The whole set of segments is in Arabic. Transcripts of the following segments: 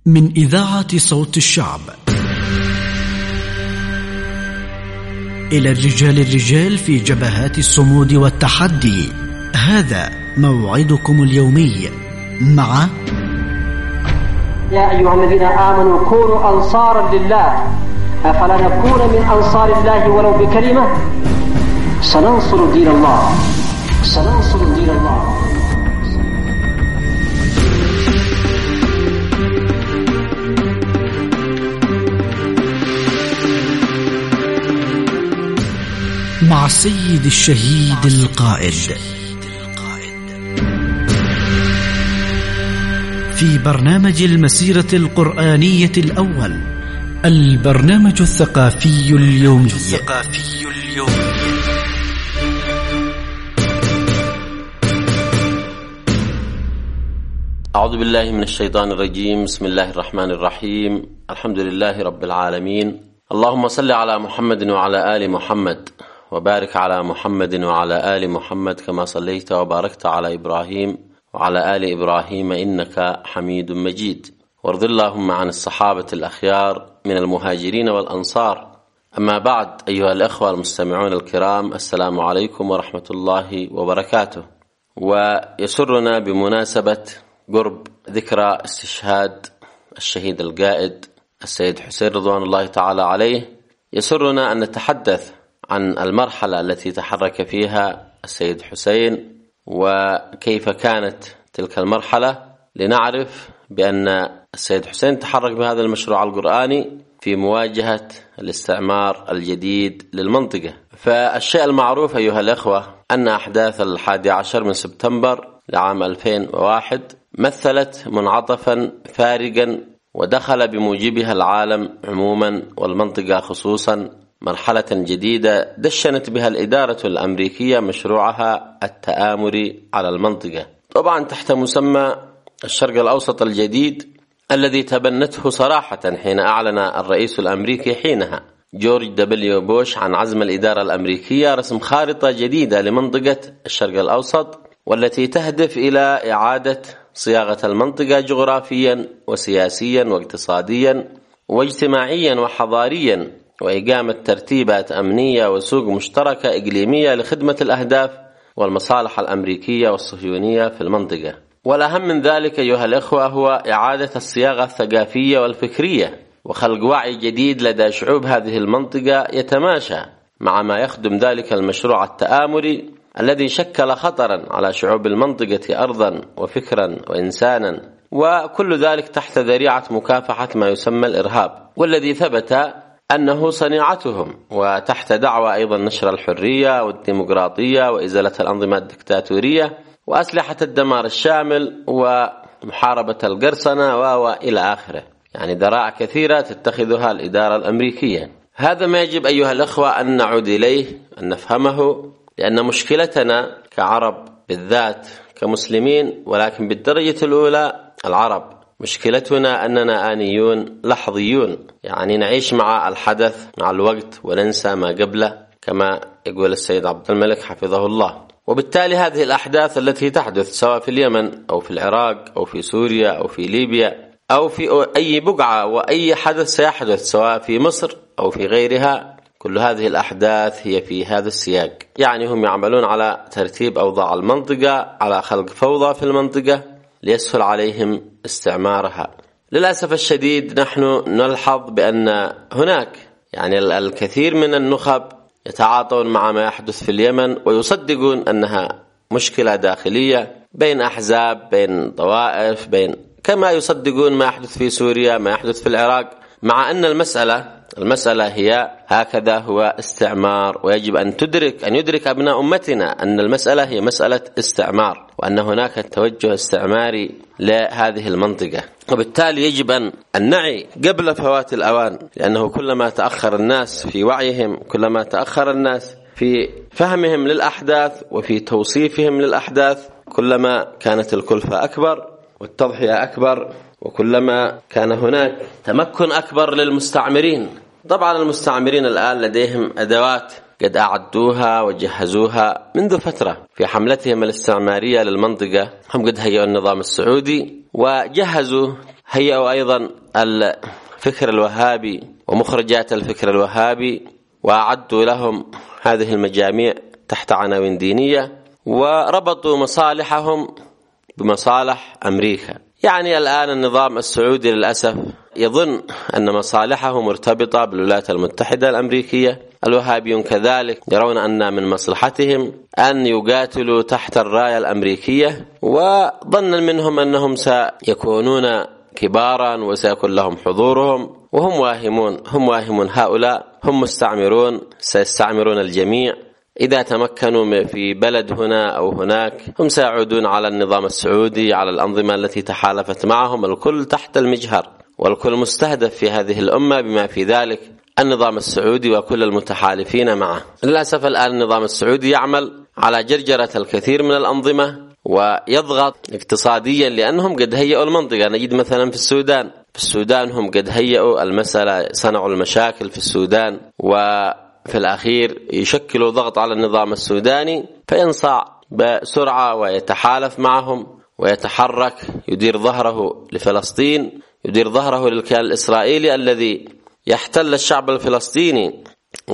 من إذاعة صوت الشعب إلى الرجال في جبهات الصمود والتحدي. هذا موعدكم اليومي مع يا أيها الذين آمنوا كونوا أنصارا لله أفلا نكون من أنصار الله ولو بكلمة. سننصر دين الله، سننصر دين الله. مع السيد الشهيد القائد في برنامج المسيرة القرآنية الأول، البرنامج الثقافي اليومي. أعوذ بالله من الشيطان الرجيم. بسم الله الرحمن الرحيم. الحمد لله رب العالمين. اللهم صل على محمد وعلى آل محمد، وبارك على محمد وعلى آل محمد كما صليت وباركت على إبراهيم وعلى آل إبراهيم إنك حميد مجيد. وارض اللهم عن الصحابة الأخيار من المهاجرين والأنصار. أما بعد، أيها الأخوة المستمعون الكرام، السلام عليكم ورحمة الله وبركاته. ويسرنا بمناسبة قرب ذكرى استشهاد الشهيد القائد السيد حسين رضوان الله تعالى عليه، يسرنا أن نتحدث عن المرحلة التي تحرك فيها السيد حسين وكيف كانت تلك المرحلة، لنعرف بأن السيد حسين تحرك بهذا المشروع القرآني في مواجهة الاستعمار الجديد للمنطقة. فالشيء المعروف أيها الأخوة أن أحداث 11 من سبتمبر لعام 2001 مثلت منعطفا فارقا ودخل بموجبها العالم عموما والمنطقة خصوصا مرحلة جديدة دشنت بها الإدارة الأمريكية مشروعها التآمري على المنطقة، طبعا تحت مسمى الشرق الأوسط الجديد، الذي تبنته صراحة حين أعلن الرئيس الأمريكي حينها جورج دبليو بوش عن عزم الإدارة الأمريكية رسم خارطة جديدة لمنطقة الشرق الأوسط، والتي تهدف إلى إعادة صياغة المنطقة جغرافيا وسياسيا واقتصاديا واجتماعيا وحضاريا، وإقامة ترتيبات أمنية وسوق مشتركة إقليمية لخدمة الأهداف والمصالح الأمريكية والصهيونية في المنطقة. والأهم من ذلك أيها الأخوة هو إعادة الصياغة الثقافية والفكرية وخلق وعي جديد لدى شعوب هذه المنطقة يتماشى مع ما يخدم ذلك المشروع التآمري الذي شكل خطرا على شعوب المنطقة أرضا وفكرا وإنسانا، وكل ذلك تحت ذريعة مكافحة ما يسمى الإرهاب، والذي ثبت أنه صنيعتهم، وتحت دعوى أيضا نشر الحرية والديمقراطية وإزالة الأنظمة الدكتاتورية وأسلحة الدمار الشامل ومحاربة القرصنة وإلى آخره، يعني ذرائع كثيرة تتخذها الإدارة الأمريكية. هذا ما يجب أيها الأخوة أن نعود إليه، أن نفهمه، لأن مشكلتنا كعرب بالذات كمسلمين، ولكن بالدرجة الأولى العرب، مشكلتنا أننا آنيون لحظيون، يعني نعيش مع الحدث مع الوقت وننسى ما قبله كما يقول السيد عبد الملك حفظه الله. وبالتالي هذه الأحداث التي تحدث سواء في اليمن أو في العراق أو في سوريا أو في ليبيا أو في أي بقعة، وأي حدث سيحدث سواء في مصر أو في غيرها، كل هذه الأحداث هي في هذا السياق، يعني هم يعملون على ترتيب أوضاع المنطقة، على خلق فوضى في المنطقة ليسهل عليهم استعمارها. للأسف الشديد نحن نلحظ بأن هناك يعني الكثير من النخب يتعاطون مع ما يحدث في اليمن ويصدقون أنها مشكلة داخلية بين أحزاب، بين طوائف، كما يصدقون ما يحدث في سوريا، ما يحدث في العراق، مع أن المسألة هي هكذا، هو استعمار. ويجب أن يدرك أبناء أمتنا أن المسألة هي مسألة استعمار، وأن هناك توجه استعماري لهذه المنطقة، وبالتالي يجب أن نعي قبل فوات الأوان، لأنه كلما تأخر الناس في وعيهم، كلما تأخر الناس في فهمهم للأحداث وفي توصيفهم للأحداث، كلما كانت الكلفة أكبر والتضحية أكبر، وكلما كان هناك تمكن أكبر للمستعمرين. طبعا المستعمرين الآن لديهم أدوات قد أعدوها وجهزوها منذ فترة في حملتهم الاستعمارية للمنطقة. هم قد هيئوا النظام السعودي وجهزوا هيئوا أيضا الفكر الوهابي ومخرجات الفكر الوهابي، وأعدوا لهم هذه المجاميع تحت عناوين دينية، وربطوا مصالحهم بمصالح أمريكا. يعني الآن النظام السعودي للأسف يظن أن مصالحه مرتبطة بالولايات المتحدة الأمريكية، الوهابيون كذلك يرون أن من مصلحتهم أن يقاتلوا تحت الراية الأمريكية، وظنا منهم أنهم سيكونون كبارا وسيكون لهم حضورهم، وهم واهمون. هؤلاء هم مستعمرون، سيستعمرون الجميع. إذا تمكنوا في بلد هنا أو هناك هم سيعودون على النظام السعودي، على الأنظمة التي تحالفت معهم. الكل تحت المجهر والكل مستهدف في هذه الأمة، بما في ذلك النظام السعودي وكل المتحالفين معه. للأسف الآن النظام السعودي يعمل على جرجرة الكثير من الأنظمة ويضغط اقتصاديا، لأنهم قد هيئوا المنطقة. نجد مثلا في السودان هم قد هيئوا المسألة، صنعوا المشاكل في السودان، وفي الأخير يشكلوا ضغط على النظام السوداني فينصاع بسرعة ويتحالف معهم ويتحرك، يدير ظهره لفلسطين، يدير ظهره للكيان الإسرائيلي الذي يحتل الشعب الفلسطيني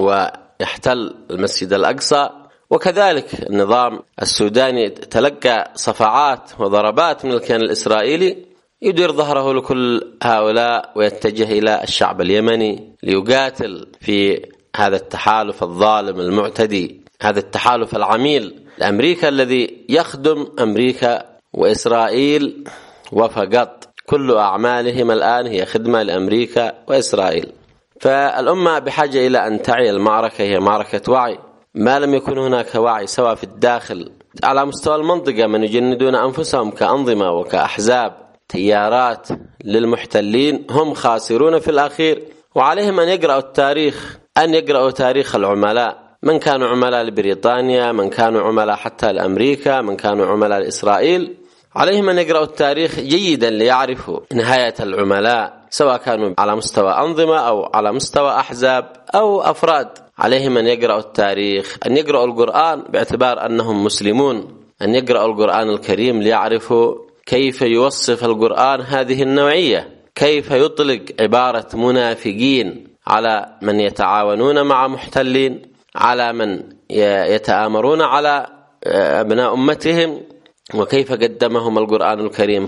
ويحتل المسجد الأقصى. وكذلك النظام السوداني تلقى صفعات وضربات من الكيان الإسرائيلي، يدير ظهره لكل هؤلاء ويتجه إلى الشعب اليمني ليقاتل في هذا التحالف الظالم المعتدي، هذا التحالف العميل لأمريكا الذي يخدم أمريكا وإسرائيل وفقط. كل أعمالهم الآن هي خدمة لأمريكا وإسرائيل. فالأمة بحاجة إلى أن تعي المعركة، هي معركة وعي. ما لم يكن هناك وعي سواء في الداخل على مستوى المنطقة، من يجندون أنفسهم كأنظمة وكأحزاب تيارات للمحتلين هم خاسرون في الأخير. وعليهم أن يقرأوا التاريخ، أن يقرأوا تاريخ العملاء، من كانوا عملاء لبريطانيا، من كانوا عملاء حتى لأمريكا، من كانوا عملاء لإسرائيل. عليهم أن يقرأوا التاريخ جيدا ليعرفوا نهاية العملاء، سواء كانوا على مستوى أنظمة أو على مستوى أحزاب أو أفراد. عليهم أن يقرأوا التاريخ، أن يقرأوا القرآن باعتبار أنهم مسلمون، أن يقرأوا القرآن الكريم ليعرفوا كيف يوصف القرآن هذه النوعية، كيف يطلق عبارة منافقين على من يتعاونون مع محتلين، على من يتآمرون على أبناء أمتهم، وكيف قدمهم القرآن الكريم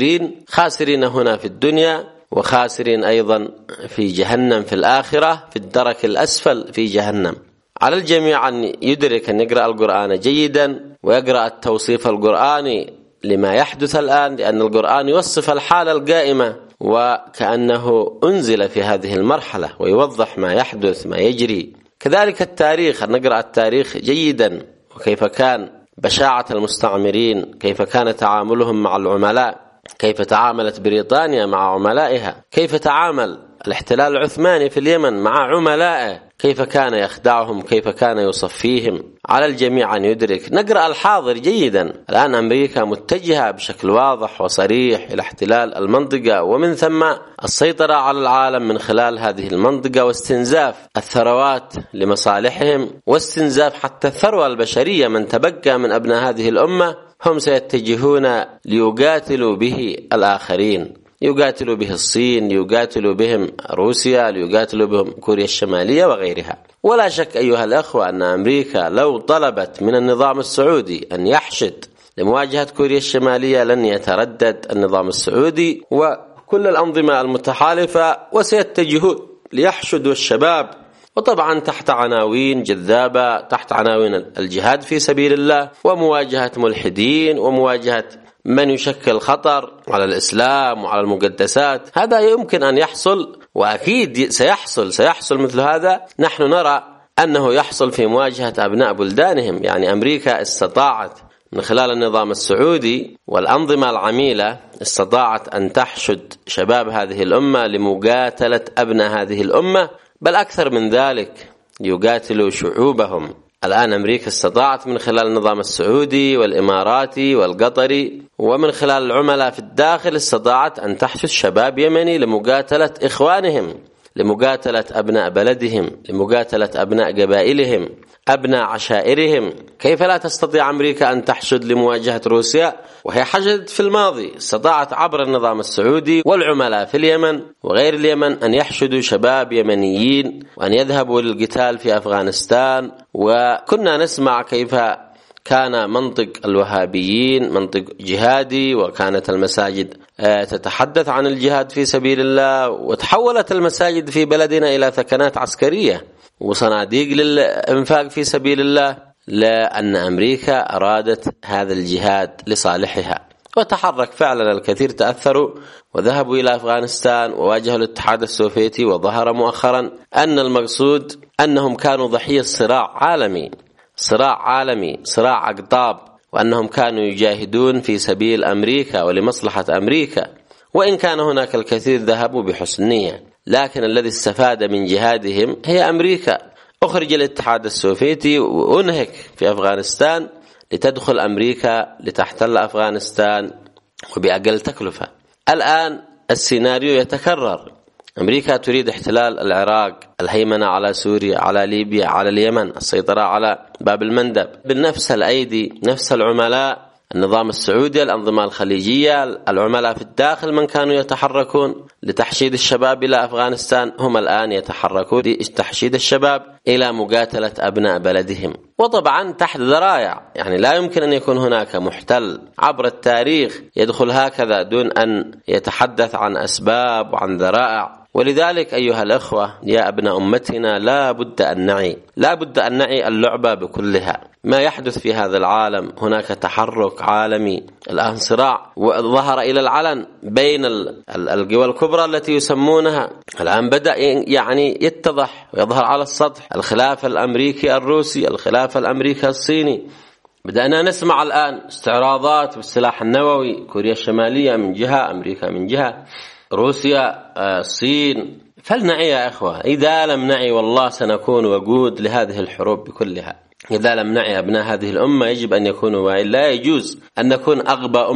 خاسرين هنا في الدنيا، وخاسرين أيضا في جهنم في الآخرة، في الدرك الأسفل في جهنم. على الجميع أن يدرك أن يقرأ القرآن جيدا ويقرأ التوصيف القرآني لما يحدث الآن، لأن القرآن يوصف الحالة القائمة وكأنه أنزل في هذه المرحلة، ويوضح ما يحدث ما يجري. كذلك التاريخ، أن نقرأ التاريخ جيدا، وكيف كان بشاعة المستعمرين، كيف كان تعاملهم مع العملاء، كيف تعاملت بريطانيا مع عملائها، كيف تعامل الاحتلال العثماني في اليمن مع عملائه، كيف كان يخدعهم، كيف كان يصفيهم. على الجميع أن يدرك. نقرأ الحاضر جيدا. الآن أمريكا متجهة بشكل واضح وصريح إلى احتلال المنطقة، ومن ثم السيطرة على العالم من خلال هذه المنطقة، واستنزاف الثروات لمصالحهم، واستنزاف حتى الثروة البشرية. من تبقى من أبناء هذه الأمة هم سيتجهون ليقاتلوا به الآخرين، يقاتلوا به الصين، يقاتلوا بهم روسيا، يقاتلوا بهم كوريا الشمالية وغيرها. ولا شك أيها الأخوة أن أمريكا لو طلبت من النظام السعودي أن يحشد لمواجهة كوريا الشمالية لن يتردد النظام السعودي وكل الأنظمة المتحالفة، وسيتجهون ليحشدوا الشباب، وطبعا تحت عناوين جذابة، تحت عناوين الجهاد في سبيل الله، ومواجهة ملحدين، ومواجهة من يشكل خطر على الإسلام وعلى المقدسات. هذا يمكن أن يحصل، وأكيد سيحصل مثل هذا. نحن نرى أنه يحصل في مواجهة أبناء بلدانهم. يعني أمريكا استطاعت من خلال النظام السعودي والأنظمة العميلة، استطاعت أن تحشد شباب هذه الأمة لمقاتلة أبناء هذه الأمة، بل أكثر من ذلك يقاتلوا شعوبهم. الآن أمريكا استطاعت من خلال النظام السعودي والإماراتي والقطري ومن خلال العملاء في الداخل، استطاعت أن تحشد شباب يمني لمقاتلة إخوانهم، لمقاتلة أبناء بلدهم، لمقاتلة أبناء قبائلهم، أبناء عشائرهم. كيف لا تستطيع أمريكا أن تحشد لمواجهة روسيا وهي حشدت في الماضي؟ استطاعت عبر النظام السعودي والعملاء في اليمن وغير اليمن أن يحشدوا شباب يمنيين وأن يذهبوا للقتال في أفغانستان. وكنا نسمع كيف كان منطق الوهابيين منطق جهادي، وكانت المساجد تتحدث عن الجهاد في سبيل الله، وتحولت المساجد في بلدنا إلى ثكنات عسكرية وصناديق للإنفاق في سبيل الله، لأن أمريكا أرادت هذا الجهاد لصالحها. وتحرك فعلا الكثير، تأثروا وذهبوا إلى أفغانستان وواجهوا الاتحاد السوفيتي. وظهر مؤخرا أن المقصود أنهم كانوا ضحية صراع عالمي، صراع أقطاب، وأنهم كانوا يجاهدون في سبيل أمريكا ولمصلحة أمريكا. وإن كان هناك الكثير ذهبوا بحسن نية، لكن الذي استفاد من جهادهم هي أمريكا. أخرج الاتحاد السوفيتي وأنهك في أفغانستان لتدخل أمريكا لتحتل أفغانستان وبأقل تكلفة. الآن السيناريو يتكرر، أمريكا تريد احتلال العراق، الهيمنة على سوريا، على ليبيا، على اليمن، السيطرة على باب المندب بنفس الأيدي، نفس العملاء، النظام السعودي، الأنظمة الخليجية، العملاء في الداخل من كانوا يتحركون لتحشيد الشباب إلى أفغانستان هم الآن يتحركون لتحشيد الشباب إلى مقاتلة أبناء بلدهم. وطبعا تحت ذرائع، يعني لا يمكن أن يكون هناك محتل عبر التاريخ يدخل هكذا دون أن يتحدث عن أسباب وعن ذرائع. ولذلك أيها الأخوة يا ابن أمتنا لا بد أن نعي اللعبة بكلها. ما يحدث في هذا العالم، هناك تحرك عالمي الآن، صراع وظهر إلى العلن بين القوى الكبرى التي يسمونها، الآن بدأ يعني يتضح ويظهر على السطح الخلاف الأمريكي الروسي، الخلاف الأمريكي الصيني. بدأنا نسمع الآن استعراضات بالسلاح النووي، كوريا الشمالية من جهة، أمريكا من جهة، روسيا، الصين. فلنعي يا أخوة، إذا لم نعي والله سنكون وقود لهذه الحروب بكلها. إذا لم نعي أبناء هذه الأمة يجب أن يكونوا واعين. لا يجوز أن نكون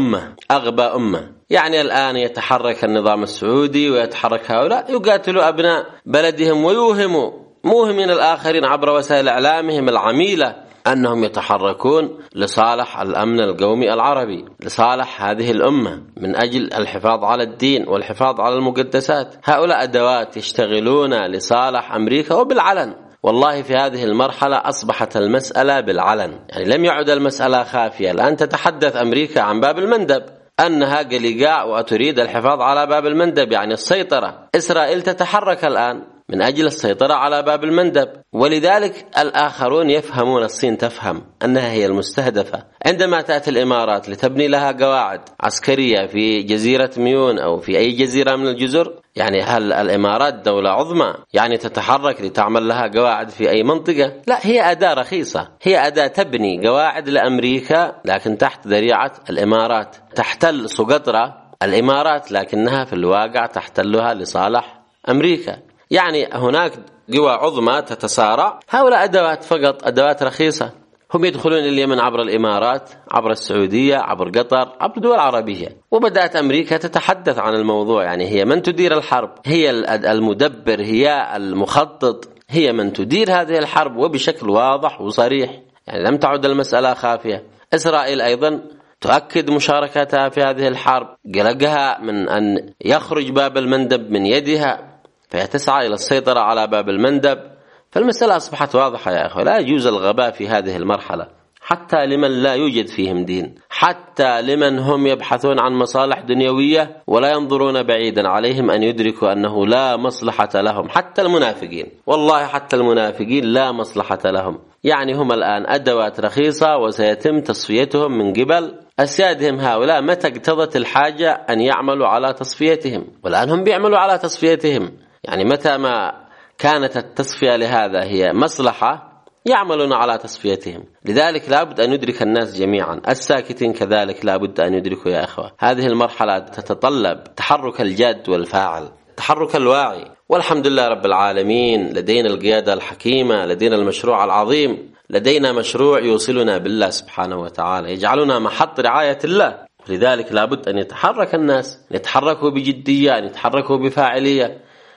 أغبى أمة. يعني الآن يتحرك النظام السعودي ويتحرك هؤلاء يقاتلوا أبناء بلدهم ويوهموا موهمين الآخرين عبر وسائل إعلامهم العميلة أنهم يتحركون لصالح الأمن القومي العربي، لصالح هذه الأمة، من أجل الحفاظ على الدين والحفاظ على المقدسات. هؤلاء أدوات يشتغلون لصالح أمريكا وبالعلن. والله في هذه المرحلة أصبحت المسألة بالعلن، يعني لم يعد المسألة خافية. الآن تتحدث أمريكا عن باب المندب أنها قلقاء وتريد الحفاظ على باب المندب، يعني السيطرة. إسرائيل تتحرك الآن من أجل السيطرة على باب المندب، ولذلك الآخرون يفهمون، الصين تفهم أنها هي المستهدفة. عندما تأتي الإمارات لتبني لها قواعد عسكرية في جزيرة ميون أو في أي جزيرة من الجزر، يعني هل الإمارات دولة عظمى يعني تتحرك لتعمل لها قواعد في أي منطقة؟ لا، هي أداة رخيصة، هي أداة تبني قواعد لأمريكا لكن تحت ذريعة الإمارات. تحتل سقطرى الإمارات لكنها في الواقع تحتلها لصالح أمريكا. يعني هناك قوى عظمى تتصارع، هؤلاء أدوات فقط، أدوات رخيصة. هم يدخلون اليمن عبر الإمارات، عبر السعودية، عبر قطر، عبر دول عربية. وبدأت أمريكا تتحدث عن الموضوع، يعني هي من تدير الحرب، هي المدبر، هي المخطط، هي من تدير هذه الحرب وبشكل واضح وصريح. يعني لم تعد المسألة خافية. إسرائيل أيضا تؤكد مشاركتها في هذه الحرب، قلقها من أن يخرج باب المندب من يدها، فهي تسعى إلى السيطرة على باب المندب. فالمسألة أصبحت واضحة يا أخوة. لا يجوز الغباء في هذه المرحلة، حتى لمن لا يوجد فيهم دين، حتى لمن هم يبحثون عن مصالح دنيوية ولا ينظرون بعيدا. عليهم أن يدركوا أنه لا مصلحة لهم، حتى المنافقين، والله حتى المنافقين لا مصلحة لهم. يعني هم الآن أدوات رخيصة وسيتم تصفيتهم من قبل أسيادهم هؤلاء متى اقتضت الحاجة أن يعملوا على تصفيتهم، والآن هم بيعملوا على تصفيتهم. يعني متى ما كانت التصفية لهذا هي مصلحة يعملون على تصفيتهم. لذلك لابد أن يدرك الناس جميعا، الساكتين كذلك لابد أن يدركوا يا أخوة. هذه المرحلة تتطلب تحرك الجاد والفاعل، تحرك الواعي. والحمد لله رب العالمين، لدينا القيادة الحكيمة، لدينا المشروع العظيم، لدينا مشروع يوصلنا بالله سبحانه وتعالى، يجعلنا محط رعاية الله. لذلك لابد أن يتحرك الناس، يتحركوا بجدية، يتحركوا بفاعلية.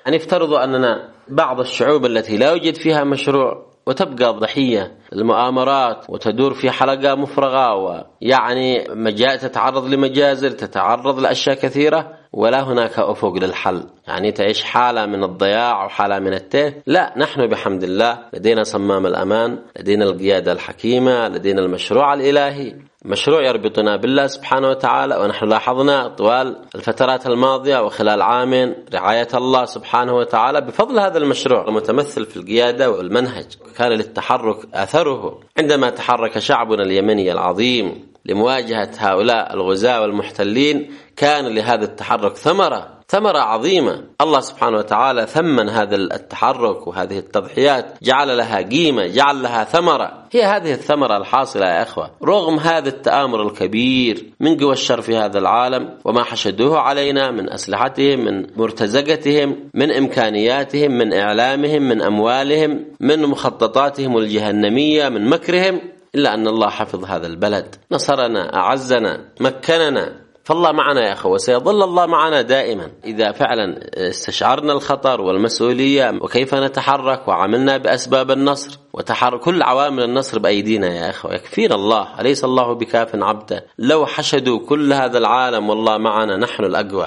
يعني افترضوا أننا بعض الشعوب التي لا يوجد فيها مشروع وتبقى ضحية المؤامرات وتدور في حلقة مفرغة، ويعني تتعرض لمجازر، تتعرض لأشياء كثيرة، ولا هناك أفق للحل، يعني تعيش حالة من الضياع وحالة من التيه. لا، نحن بحمد الله لدينا صمام الأمان، لدينا القيادة الحكيمة، لدينا المشروع الإلهي، مشروع يربطنا بالله سبحانه وتعالى. ونحن لاحظنا طوال الفترات الماضية وخلال عامين رعاية الله سبحانه وتعالى بفضل هذا المشروع المتمثل في القيادة والمنهج. كان للتحرك أثره عندما تحرك شعبنا اليمني العظيم لمواجهة هؤلاء الغزاة والمحتلين، كان لهذا التحرك ثمرة عظيمة. الله سبحانه وتعالى ثمن هذا التحرك وهذه التضحيات، جعل لها قيمة، جعل لها ثمرة. هي هذه الثمرة الحاصلة يا أخوة رغم هذا التآمر الكبير من قوى الشر في هذا العالم وما حشدوه علينا من أسلحتهم، من مرتزقتهم، من إمكانياتهم، من إعلامهم، من أموالهم، من مخططاتهم الجهنمية، من مكرهم، إلا أن الله حفظ هذا البلد، نصرنا، أعزنا، مكننا. فالله معنا يا أخوة، وسيظل الله معنا دائما إذا فعلا استشعرنا الخطر والمسؤولية وكيف نتحرك وعملنا بأسباب النصر وتحرك كل عوامل النصر بأيدينا يا أخوة. يكفينا الله، أليس الله بكاف عبده؟ لو حشدوا كل هذا العالم والله معنا نحن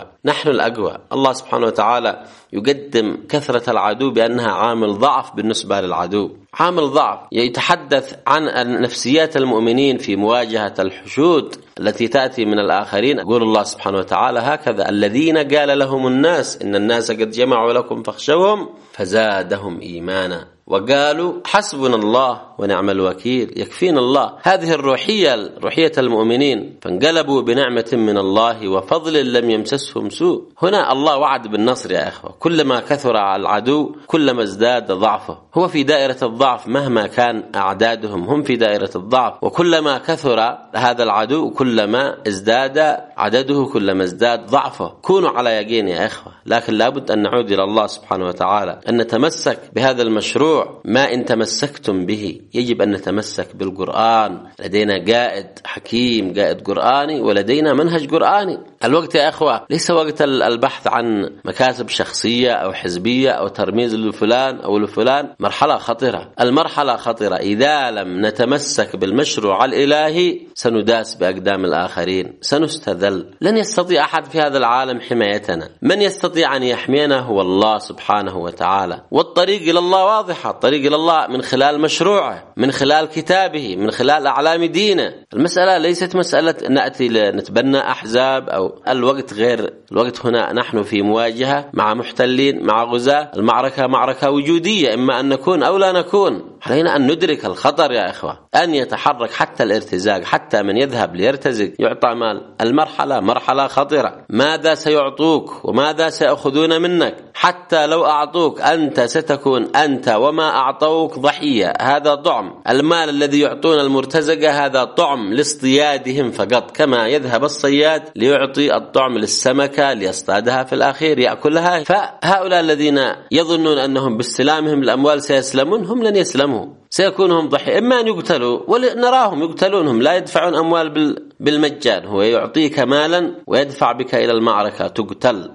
الأقوى. الله سبحانه وتعالى يقدم كثرة العدو بأنها عامل ضعف بالنسبة للعدو، عامل ضعف. يتحدث عن نفسيات المؤمنين في مواجهة الحشود التي تأتي من الآخرين. يقول الله سبحانه وتعالى هكذا: الذين قال لهم الناس إن الناس قد جمعوا لكم فاخشوهم فزادهم إيمانا وقالوا حسبنا الله ونعم الوكيل. يكفينا الله. هذه روحية المؤمنين، فانقلبوا بنعمة من الله وفضل لم يمسسهم سوء. هنا الله وعد بالنصر يا أخوة. كلما كثر العدو كلما ازداد ضعفه. هو في دائرة الضعف مهما كان أعدادهم، هم في دائرة الضعف، وكلما كثر هذا العدو كلما ازداد عدده، كلما ازداد ضعفه. كونوا على يقين يا أخوة، لكن لابد أن نعود إلى الله سبحانه وتعالى، أن نتمسك بهذا المشروع. ما إن تمسكتم به، يجب أن نتمسك بالقرآن. لدينا قائد حكيم، قائد قرآني، ولدينا منهج قرآني. الوقت يا أخوة ليس وقت البحث عن مكاسب شخصية أو حزبية أو ترميز لفلان أو لفلان. مرحلة خطرة، المرحلة خطرة. إذا لم نتمسك بالمشروع الإلهي سنداس بأقدام الآخرين، سنستذل. لن يستطيع أحد في هذا العالم حمايتنا. من يستطيع أن يحمينا هو الله سبحانه وتعالى. والطريق إلى الله واضحة، الطريق إلى الله من خلال مشروعه، من خلال كتابه، من خلال أعلام دينه. المسألة ليست مسألة نأتي لنتبنى أحزاب أو الوقت غير الوقت. هنا نحن في مواجهة مع محتلين، مع غزاة. المعركة معركة وجودية، إما أن نكون أو لا نكون. علينا أن ندرك الخطر يا إخوة، أن يتحرك حتى الارتزاق، حتى من يذهب ليرتزق يعطى مال. المرحلة مرحلة خطرة. ماذا سيعطوك وماذا سيأخذون منك؟ حتى لو أعطوك أنت ستكون أنت وما أعطوك ضحية. هذا طعم. المال الذي يعطون المرتزقة هذا طعم لاصطيادهم فقط، كما يذهب الصياد ليعطي الطعم للسمكة ليصطادها في الأخير يأكلها. فهؤلاء الذين يظنون أنهم باستلامهم الأموال سيسلمون، هم لن يسلموا، سيكونهم ضحية. إما أن يقتلوا، ونراهم يقتلونهم، لا يدفعون أموال بالمجان. هو يعطيك مالا ويدفع بك إلى المعركة، تقتل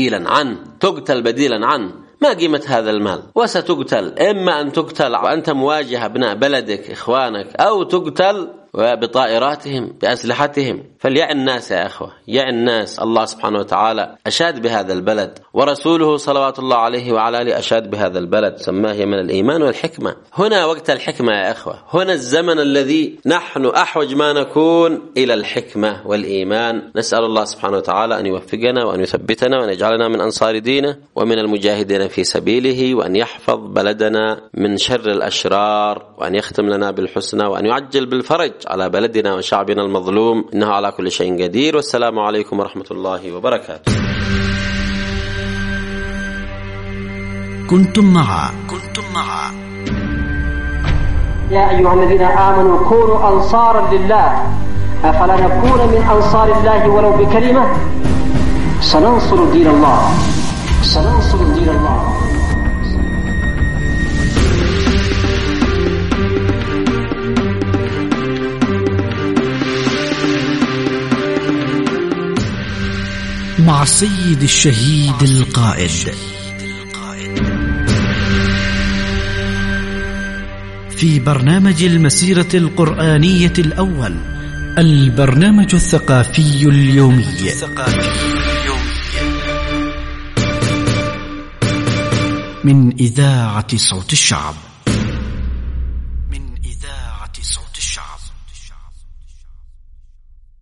بديلا عنه. ما قيمة هذا المال؟ وستقتل. إما أن تقتل وأنت مواجه أبناء بلدك إخوانك، أو تقتل بطائراتهم بأسلحتهم. فليعن الناس يا أخوة، يعن الناس. الله سبحانه وتعالى أشاد بهذا البلد، ورسوله صلوات الله عليه وعلى آله أشاد بهذا البلد، سماه من الإيمان والحكمة. هنا وقت الحكمة يا أخوة، هنا الزمن الذي نحن أحوج ما نكون إلى الحكمة والإيمان. نسأل الله سبحانه وتعالى أن يوفقنا وأن يثبتنا وأن يجعلنا من أنصار دينه ومن المجاهدين في سبيله، وأن يحفظ بلدنا من شر الأشرار، وأن يختم لنا بالحسنى، وأن يعجل بالفرج على بلدنا وشعبنا المظلوم، إنه على كل شيء قدير. والسلام عليكم ورحمة الله وبركاته. كنتم مع يا أيها الذين آمنوا كونوا أنصارا لله، أفلا نكون من أنصار الله ولو بكلمة؟ سننصر دين الله. مع السيد الشهيد القائد في برنامج المسيرة القرآنية الأول، البرنامج الثقافي اليومي. من إذاعة صوت الشعب.